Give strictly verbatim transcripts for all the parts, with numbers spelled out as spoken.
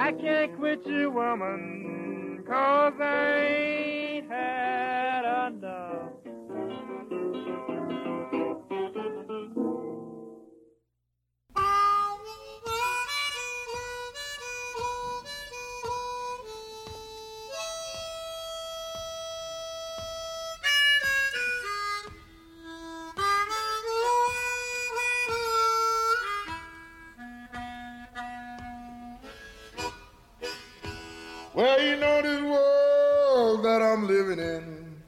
I can't quit you, woman, 'cause I ain't had enough. Well, you know this world that I'm living in.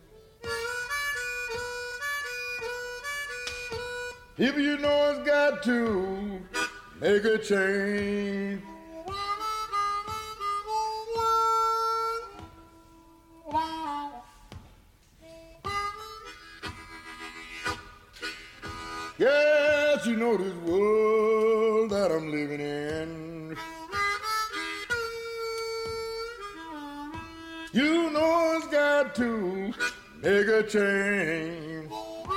People, you know, it's got to make a change. Yes, you know this world that I'm living in. You know it's got to make a change.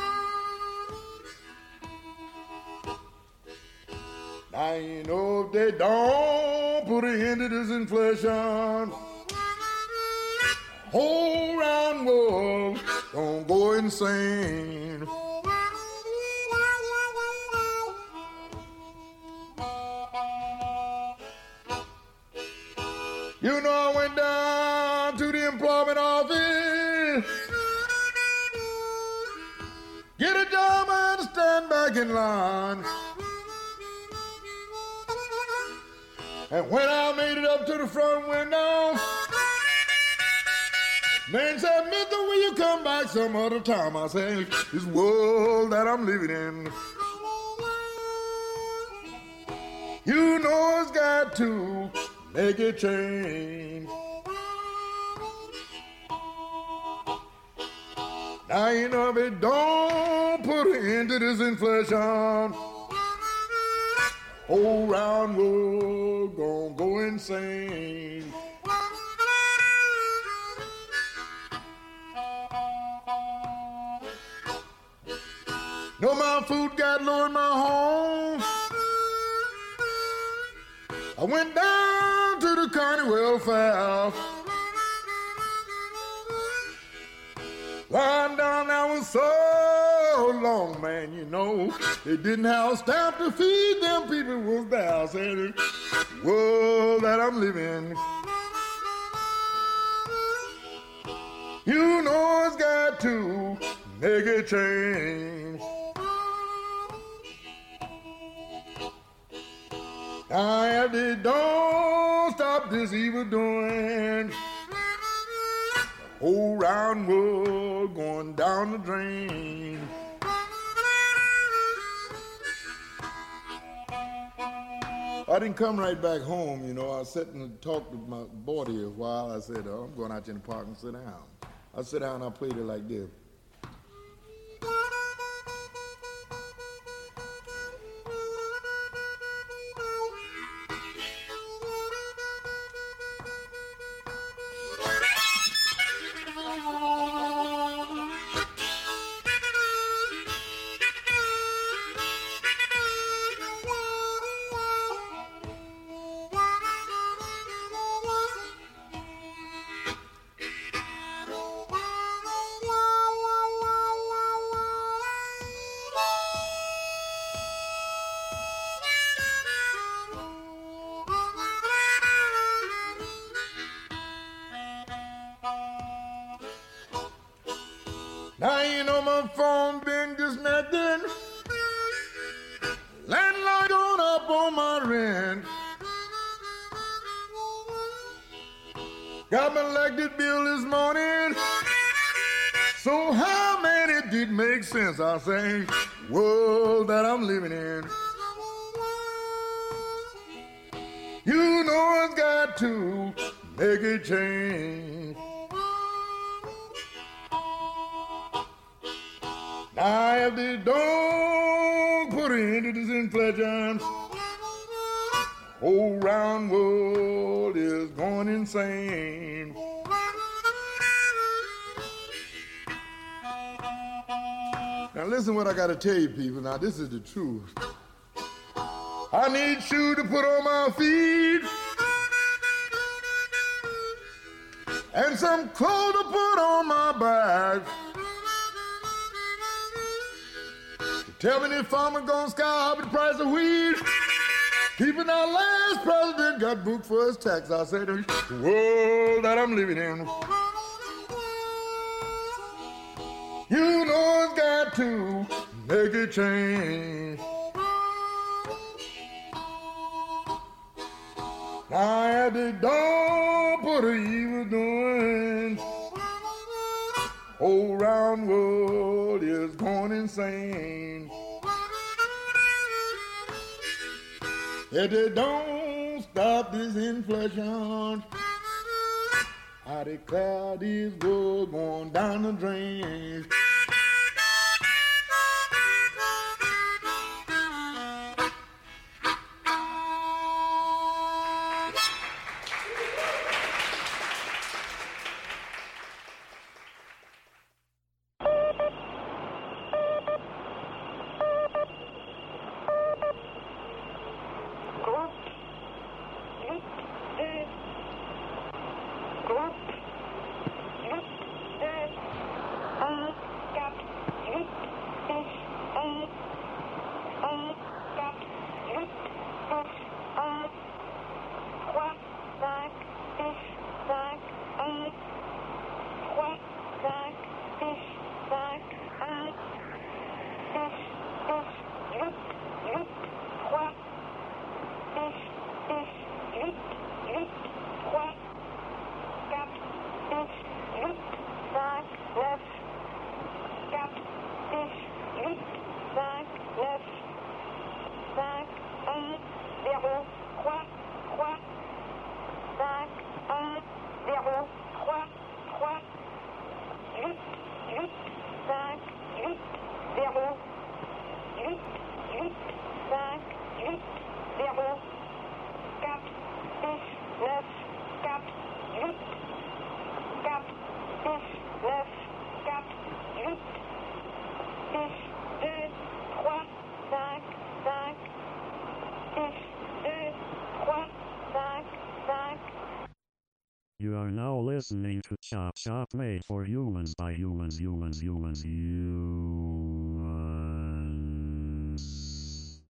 Now you know if they don't put an end to this inflation, whole round world gonna go insane. You know I went down to the employment office, get a job and stand back in line. And when I made it up to the front window, man said, "Mister, will you come back some other time?" I said, "This world that I'm living in, you know it's got to make a change." Now you know if it don't put an end to this inflation, whole round world gonna go insane. No, my food got low in my home. I went down to the county welfare. Lying down there was so long, man, you know. They didn't have staff to feed them people was there. I said, "The world that I'm living, you know it's got to make a change." Now if they don't stop this evil doing, the whole round world going down the drain. I didn't come right back home, you know. I sat and talked with my boy here a while. I said, "Oh, I'm going out in the park and sit down." I sit down and I played it like this. Now you know my phone been disconnected. Landlord going up on my rent. Got my electric bill this morning. So how man it did make sense? I say, world that I'm living in, you know it's got to make a change. Now if they don't put an end to this inflation, whole round world is going insane. Now listen what I got to tell you people. Now this is the truth. I need shoes to put on my feet. and some clothes to put on my back. Tell me if farmer gonna sky up the price of wheat. Even our last president got booked for his tax. I said, the world that I'm living in, you know it's got to make a change. Now at the dawn, put a evil doing. Whole round world is going insane. If they don't stop this inflation, I declare this world going down the drain. You are now listening to Chop Shop made for humans by humans, humans, humans, humans.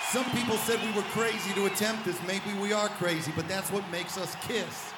Some people said we were crazy to attempt this. Maybe we are crazy, but that's what makes us Kiss.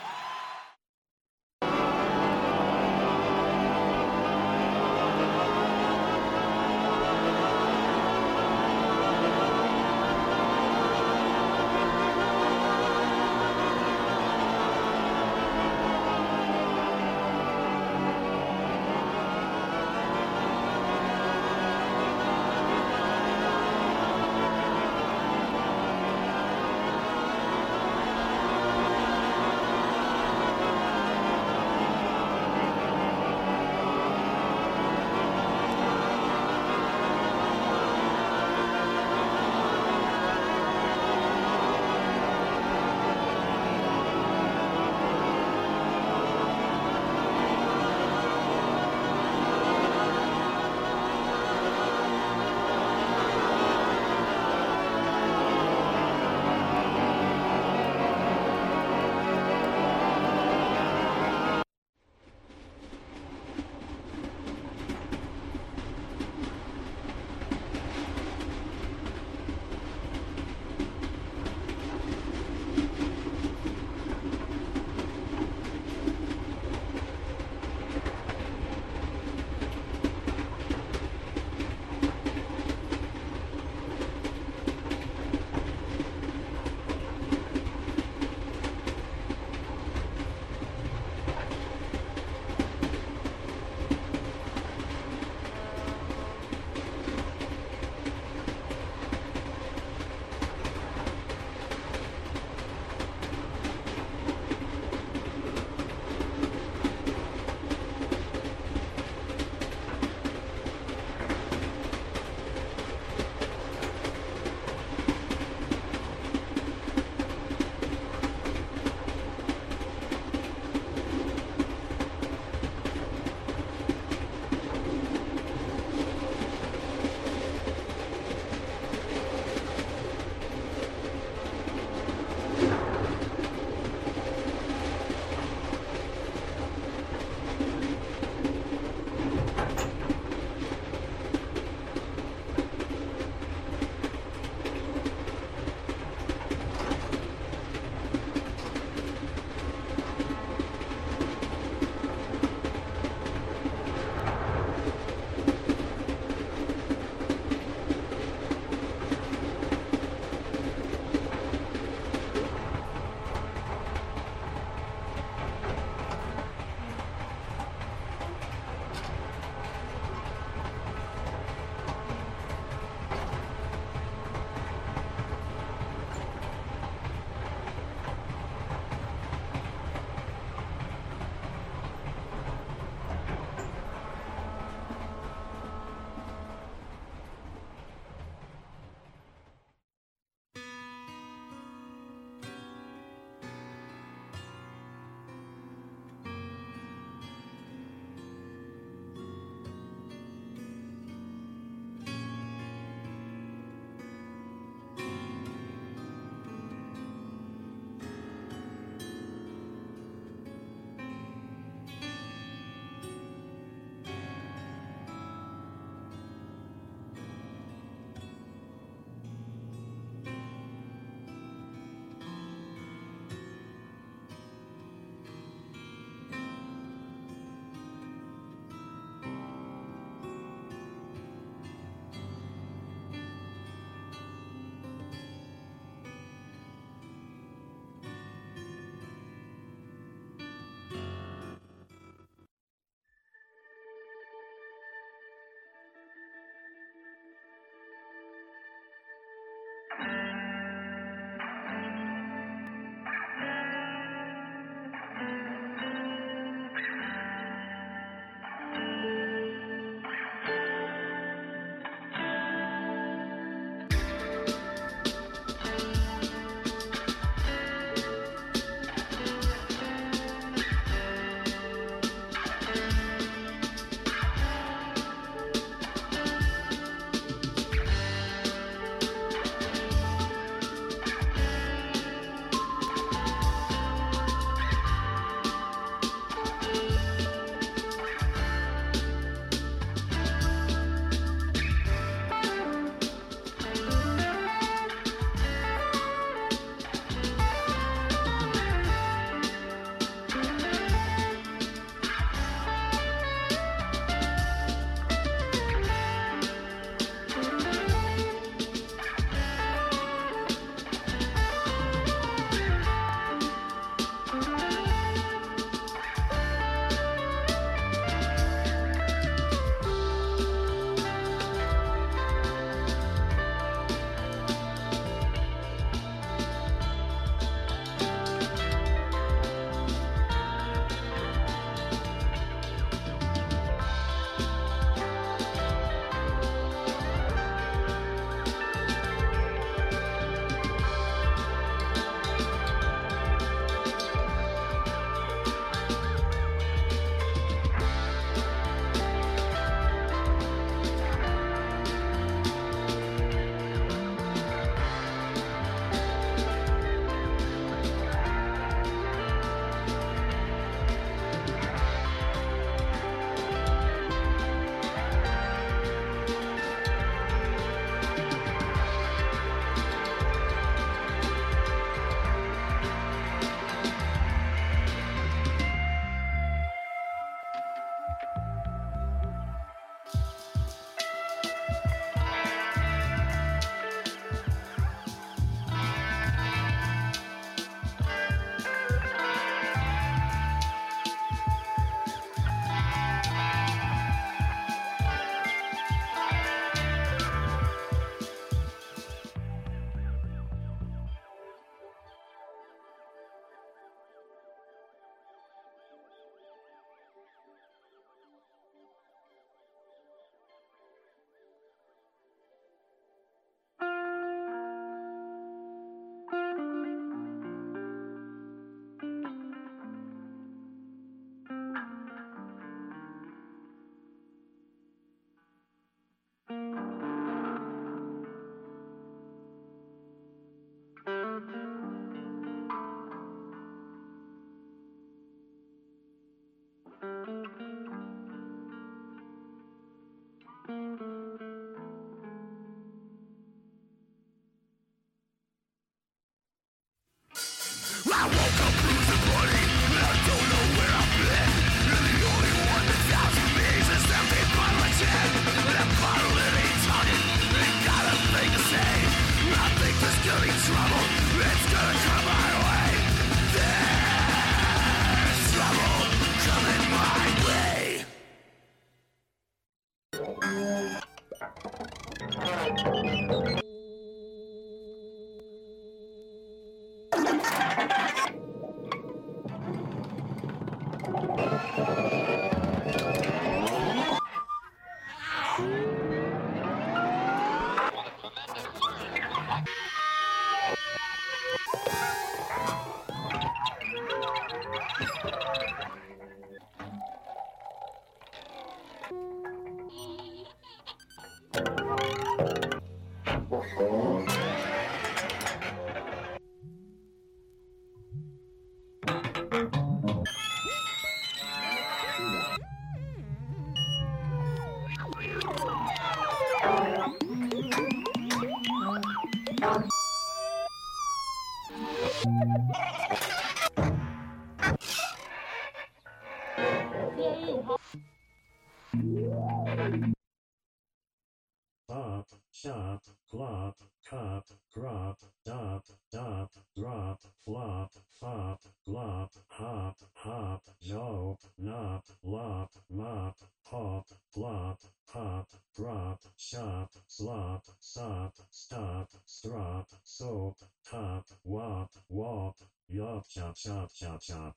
Pop, shop, clop, cop, crop, dop, dop, drop, flop, fop, glop, hop, hop, jope, nop, lop, mop, pop, plop, pop, drop, shop, slop, sop, stop, strop, soap, top, wop, wop, yop, chop, chop, chop, chop.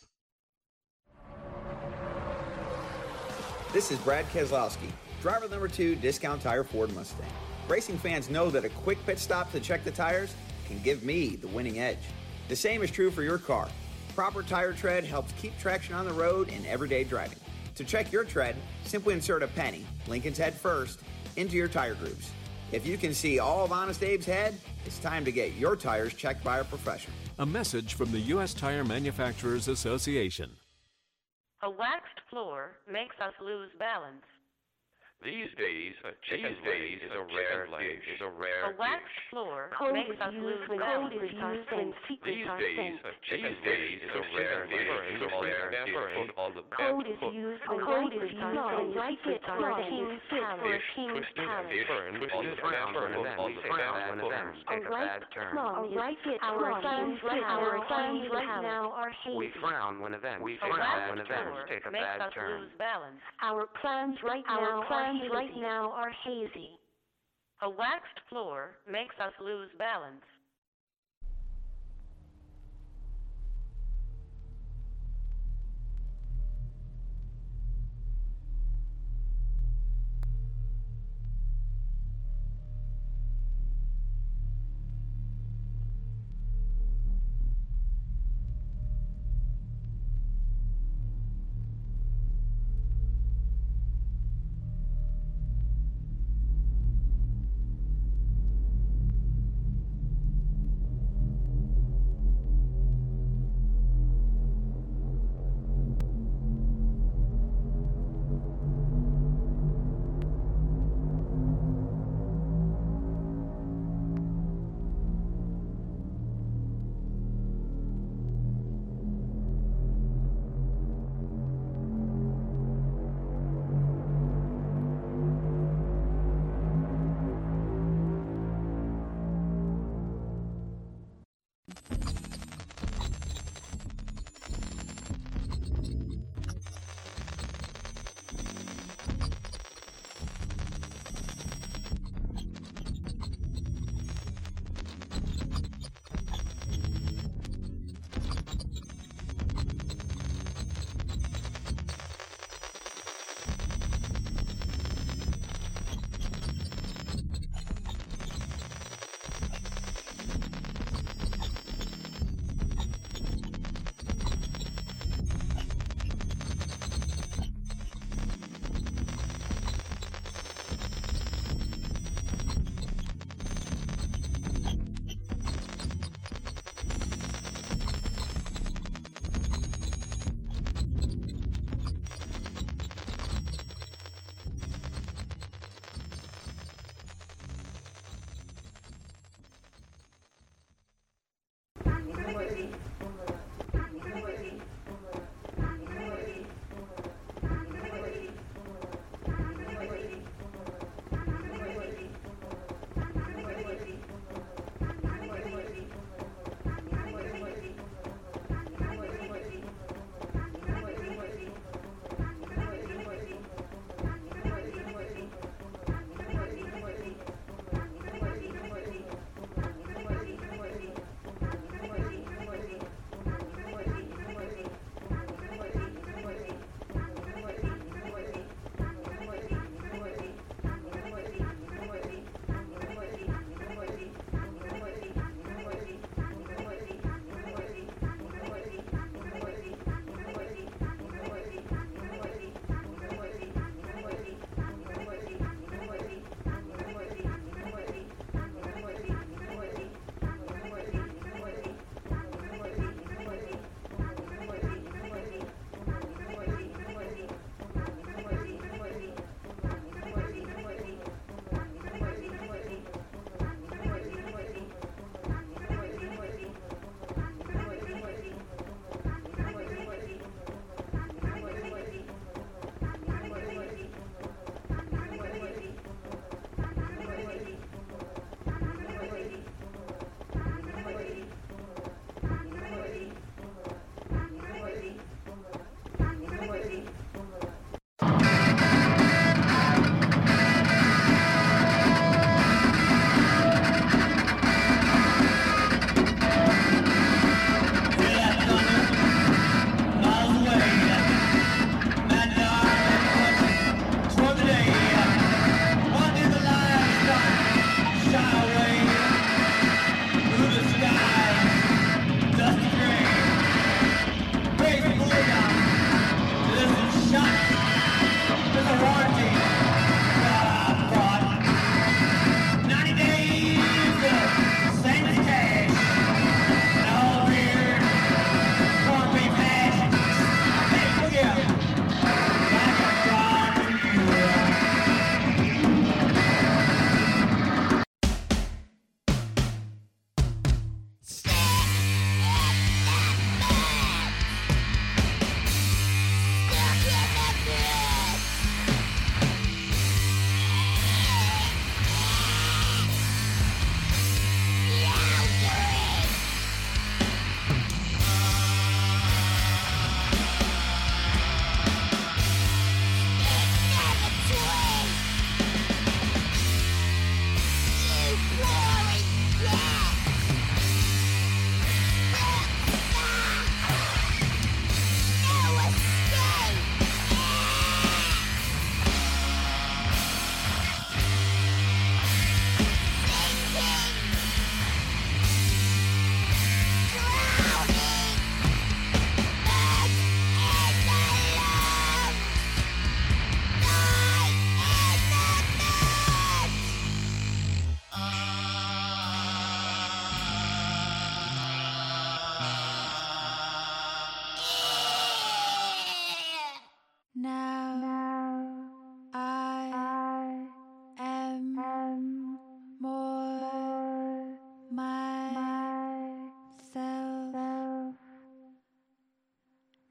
This is Brad Keselowski, driver number two, Discount Tire Ford Mustang. Racing fans know that a quick pit stop to check the tires can give me the winning edge. The same is true for your car. Proper tire tread helps keep traction on the road in everyday driving. To check your tread, simply insert a penny, Lincoln's head first, into your tire grooves. If you can see all of Honest Abe's head, it's time to get your tires checked by a professional. A message from the U S Tire Manufacturers Association. A waxed floor makes us lose balance. These days, a cheese days is a rare dish. Is a rare A waxed floor Code makes is us used lose when balance. code is used when secrets These are days, sent. a cheese days is a rare dish. Is a rare dish. Put all the Code is used when Code code is is used used when when secrets secrets are are sent. king's fit for a king's palace. Different. Put all the frown when events. All the frown when events A take a right bad turn. plum is right hit our plum funds is right our our funds funds right palace. now are We hazy. frown when events. We A frown when waxed events floor take a makes bad us turn. lose balance. Our plans right Our now are plans hazy. right now are hazy. A waxed floor makes us lose balance.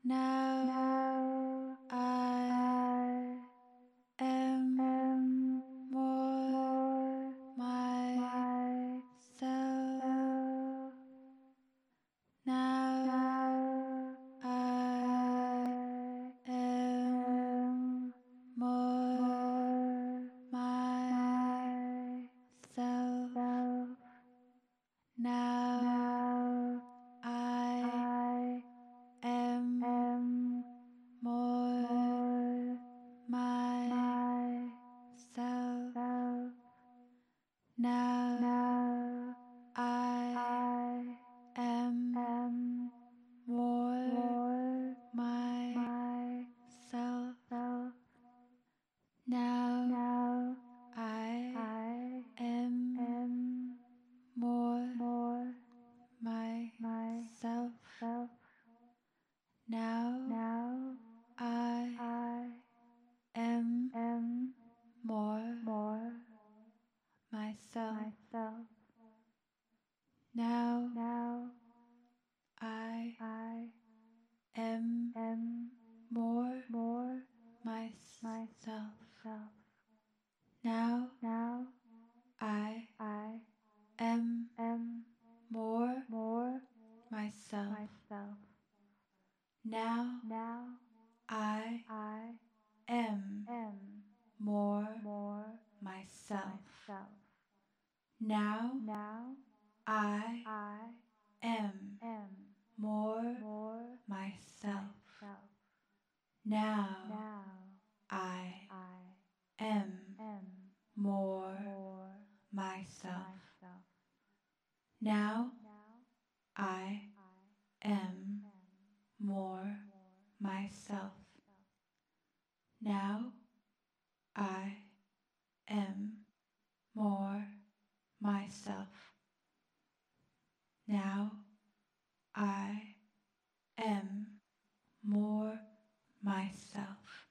Now I am more myself. Now I am more myself. Now I am more myself. Now I am more myself. Now I am more myself. Now I am more myself. Now I am more myself. Now I am more myself. Now I am more myself. Now I am more myself. Now I am more myself. Now I am more myself. Now I am more myself. Now I am more myself.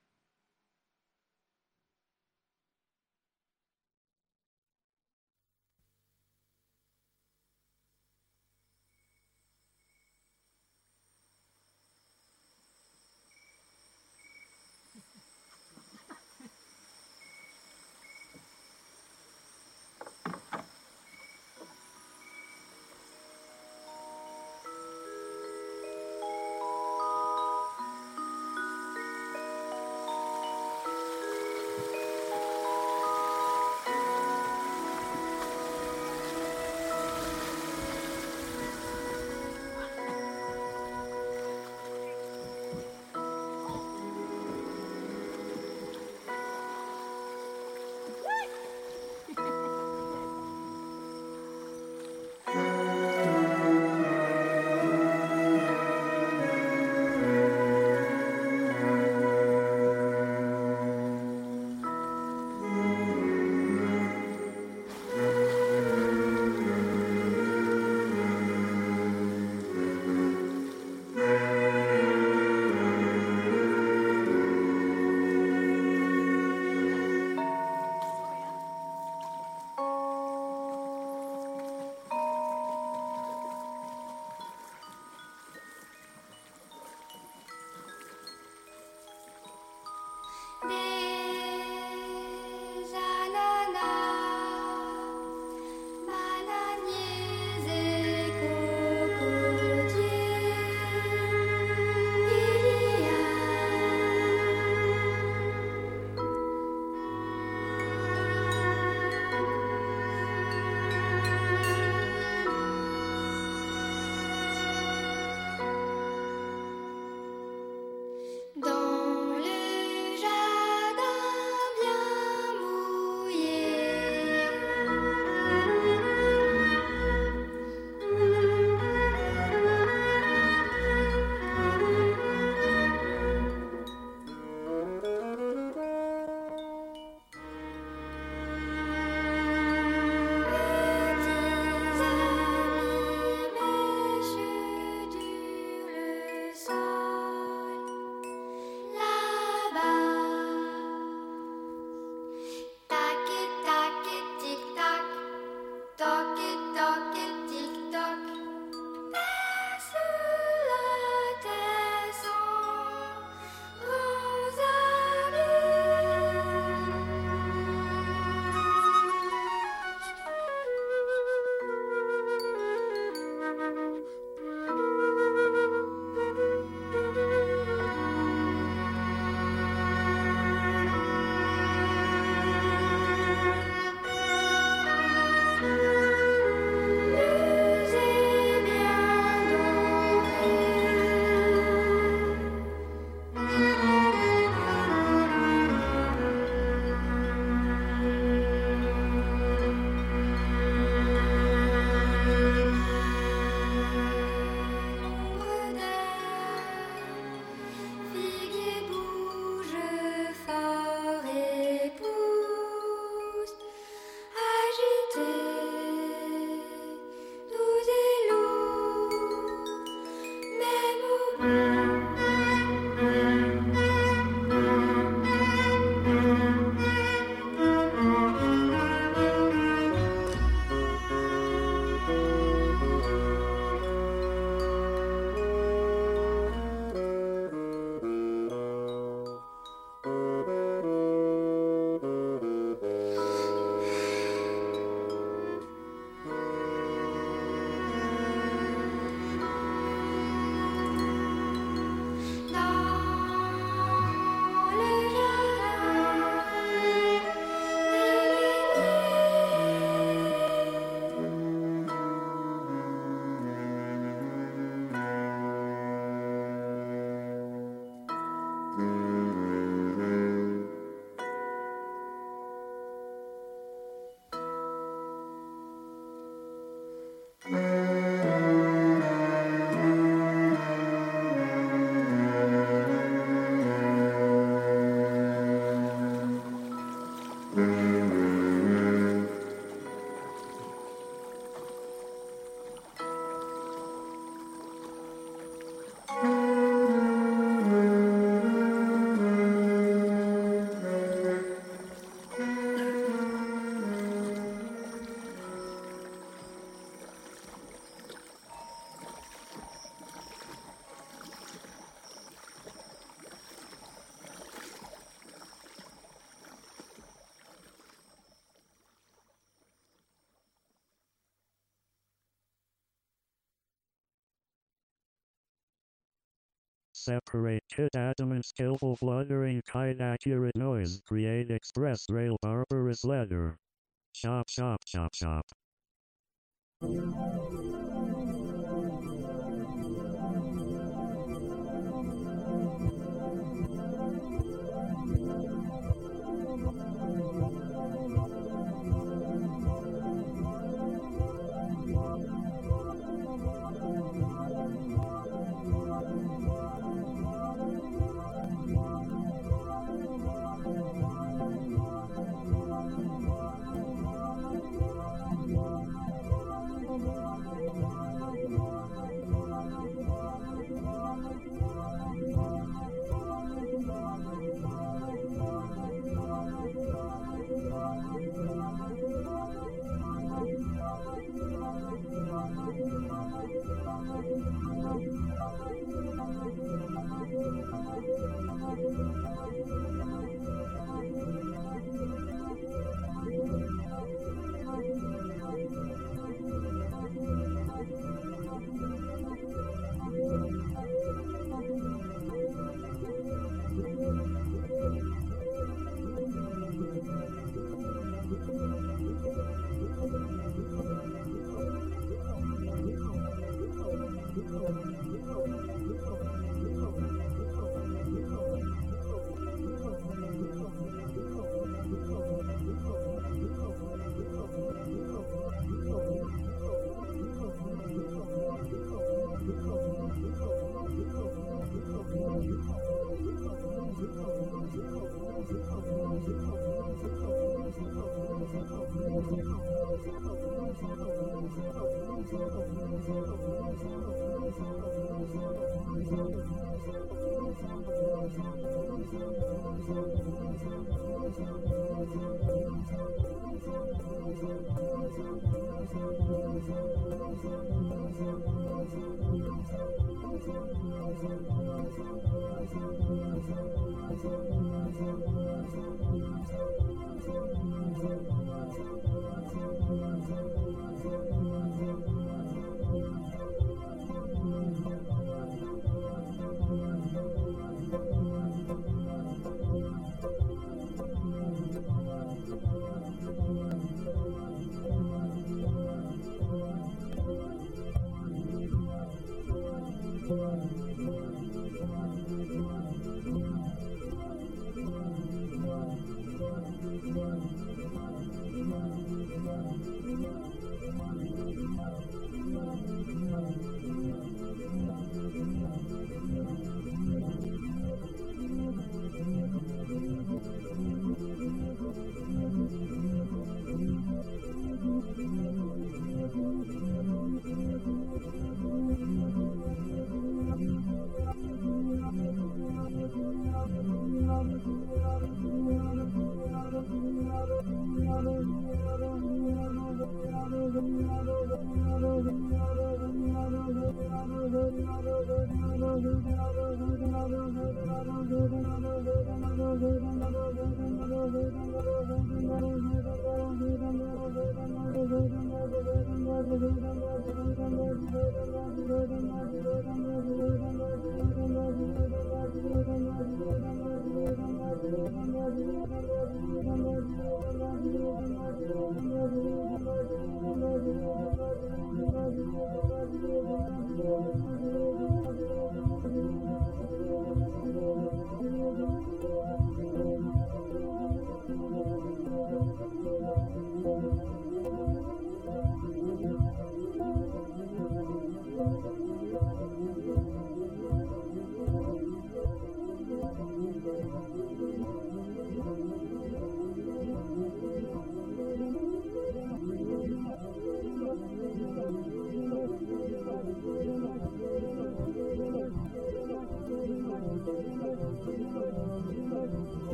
Dans le jardin Separate kit atom and skillful fluttering kite accurate noise. Create express rail barbarous letter. Chop chop chop chop.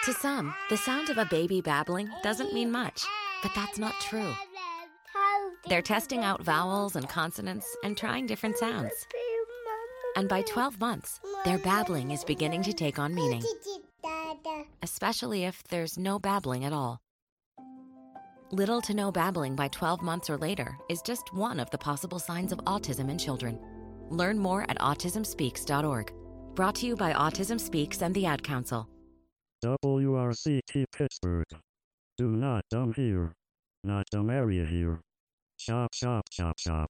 To some, the sound of a baby babbling doesn't mean much, but that's not true. They're testing out vowels and consonants and trying different sounds. And by twelve months, their babbling is beginning to take on meaning, especially if there's no babbling at all. Little to no babbling by twelve months or later is just one of the possible signs of autism in children. Learn more at autism speaks dot org. Brought to you by Autism Speaks and the Ad Council. W R C T Pittsburgh. Do not dumb here. Not dumb area here. Shop, shop, shop, shop.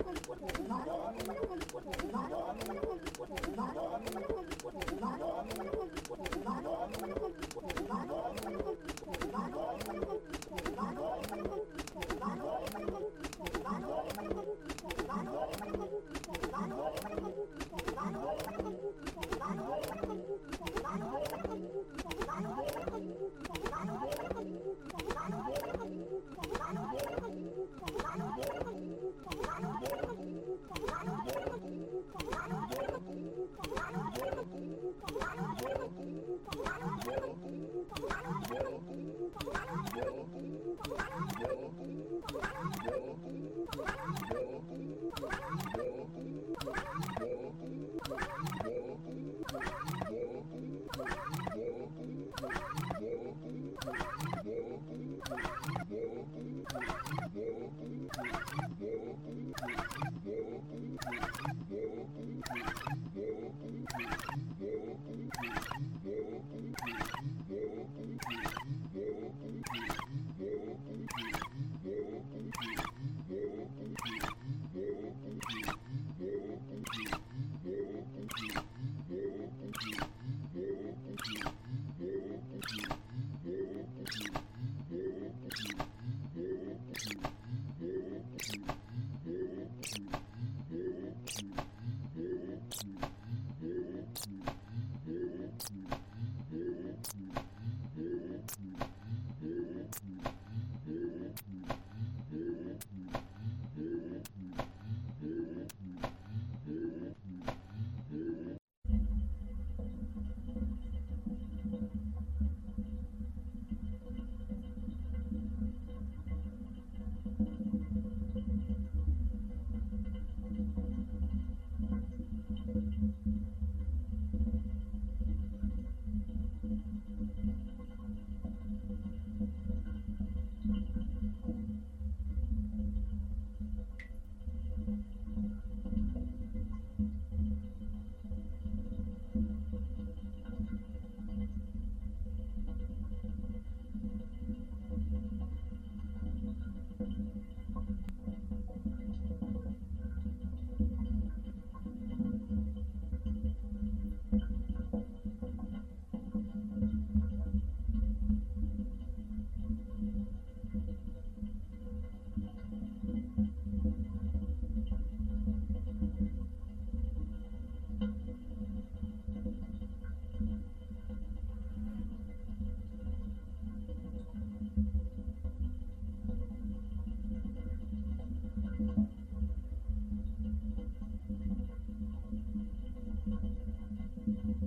Thank you.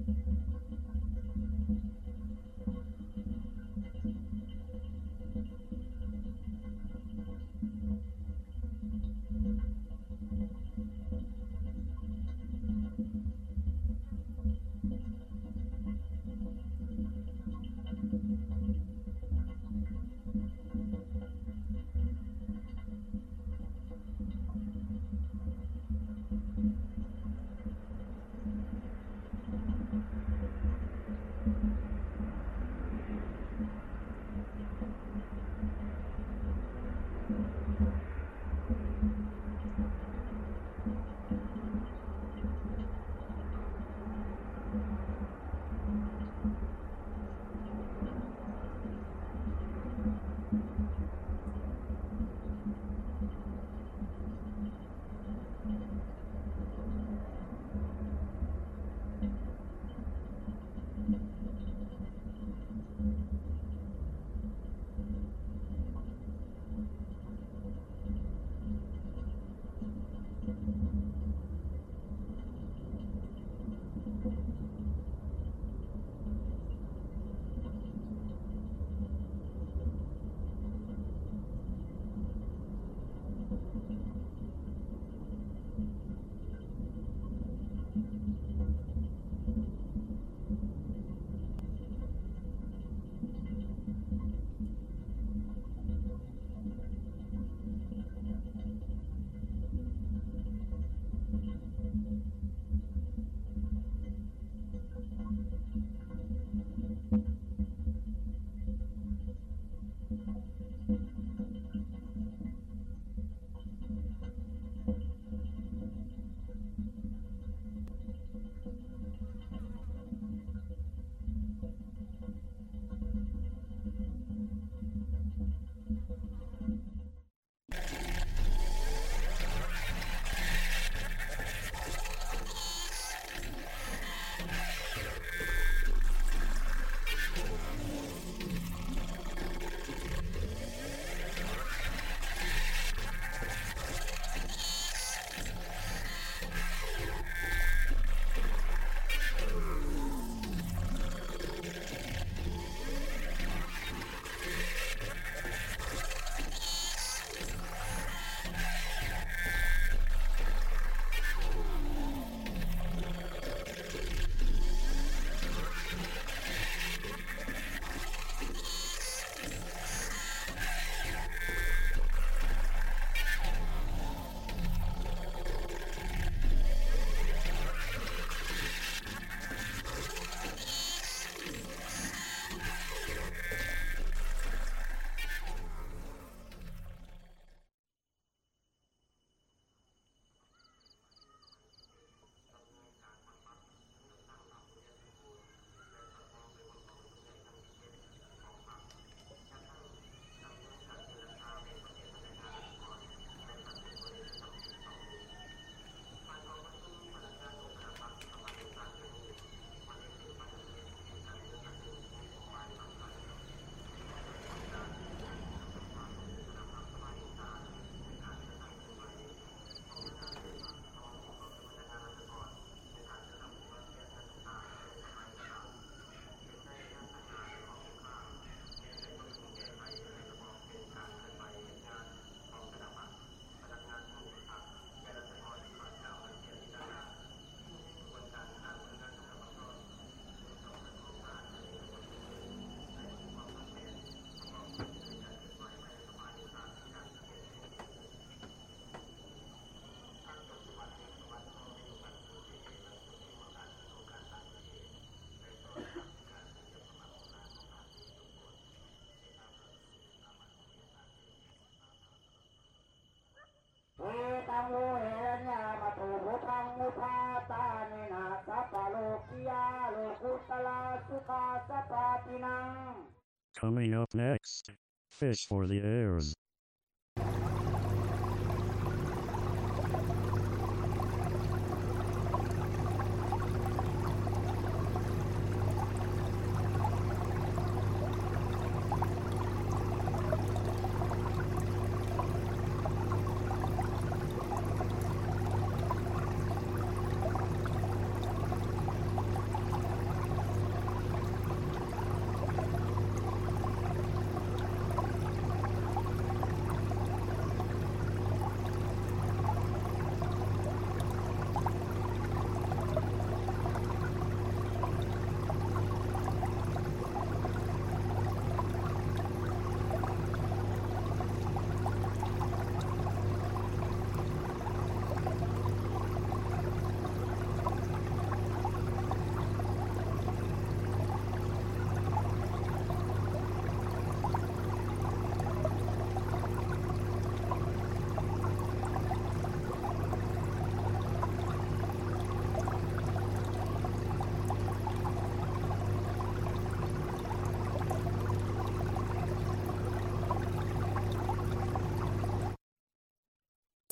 Coming up next, Fish for the Airs.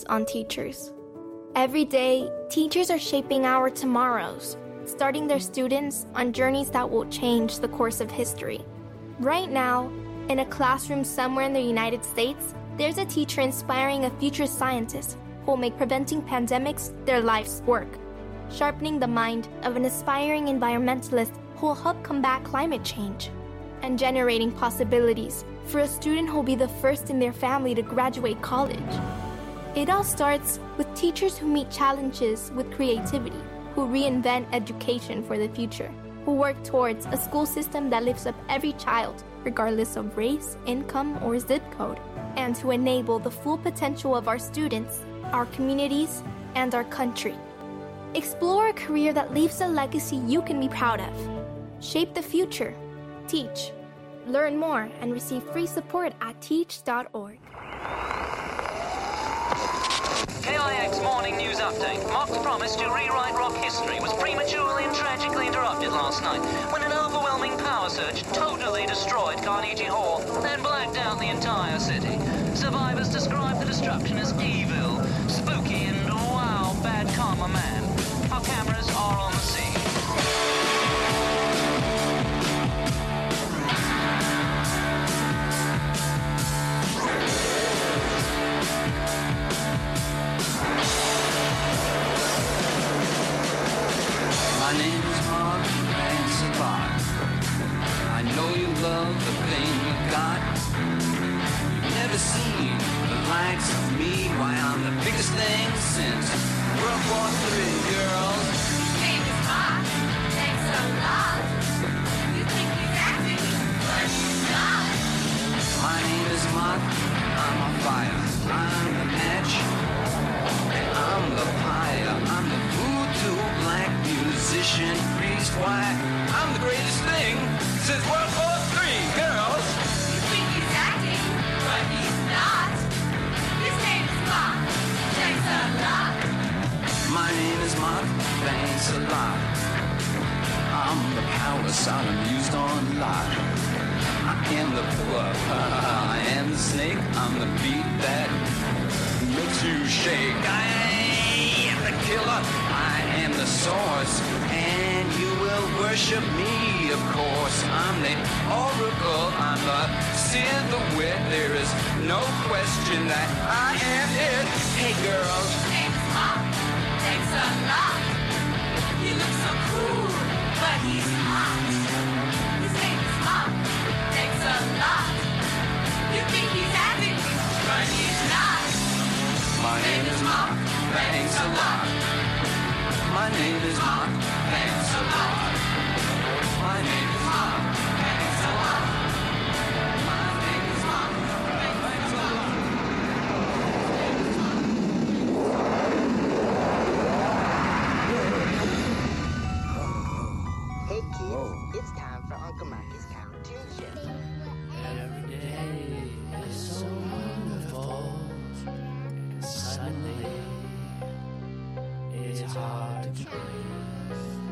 rests on teachers. Every day, teachers are shaping our tomorrows, starting their students on journeys that will change the course of history. Right now, in a classroom somewhere in the United States, there's a teacher inspiring a future scientist who will make preventing pandemics their life's work, sharpening the mind of an aspiring environmentalist who will help combat climate change, and generating possibilities for a student who will be the first in their family to graduate college. It all starts with teachers who meet challenges with creativity, who reinvent education for the future, who work towards a school system that lifts up every child, regardless of race, income, or zip code, and to enable the full potential of our students, our communities, and our country. Explore a career that leaves a legacy you can be proud of. Shape the future. Teach. Learn more and receive free support at teach dot org. K I X Morning News Update. Mark's promise to rewrite rock history was prematurely and tragically interrupted last night when an overwhelming power surge totally destroyed Carnegie Hall and blacked out the entire city. Survivors describe the destruction as evil, spooky, and wow, bad karma man. Our cameras are on the scene. My name is Mark, thanks a lot. I know you love the thing you got. You've never seen the likes of me. Why, I'm the biggest thing since World War Three, girls. His name is Mark, thanks a lot. You think he's acting, but he's not. My name is Mark, I'm on fire. I'm the match, and I'm the pyre. I'm the voodoo black musician priest. Why, I'm the greatest thing since World War Three, girls. You think he's acting, but he's not. His name is Mark, thanks a lot. My name is Mark, thanks a lot. I'm the power Sodom used on Lot. I am the pillar, I am the snake. I'm the beat that makes you shake. I am the killer, I am the source, and you will worship me, of course. I'm the oracle, I'm the silhouette. There is no question that I am it. Hey girls. His name is Mark, thanks a lot. He looks so cool, but he's hot. His name is Mark, thanks a lot. You think he's acting, but he's not. My name is Mark, thanks a lot. My name is Mark, thanks a lot. My name is Mark, thanks a lot. My name is Mark, thanks a lot. Hey kids, it's time for Uncle Mikey's cartoon show. Every day is so wonderful. Suddenly, it's hard to breathe.